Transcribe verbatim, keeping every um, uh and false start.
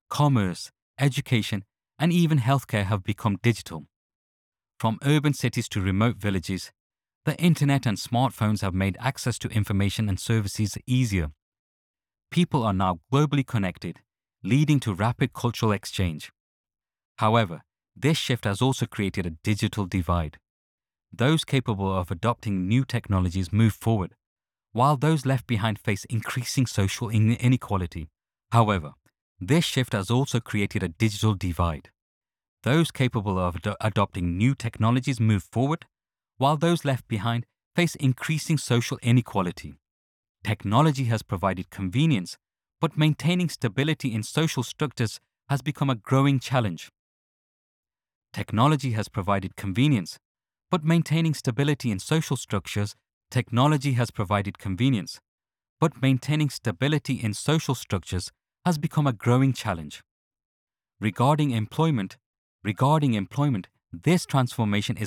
commerce, education, and even healthcare have become digital. From urban cities to remote villages, the internet and smartphones have made access to information and services easier. People are now globally connected, leading to rapid cultural exchange. However, this shift has also created a digital divide. Those capable of adopting new technologies move forward, while those left behind face increasing social inequality. However, this shift has also created a digital divide. Those capable of ad- adopting new technologies move forward, while those left behind face increasing social inequality. Technology has provided convenience, but maintaining stability in social structures has become a growing challenge. Technology has provided convenience, but maintaining stability in social structures, technology has provided convenience, but maintaining stability in social structures has become a growing challenge. Regarding employment, regarding employment, this transformation is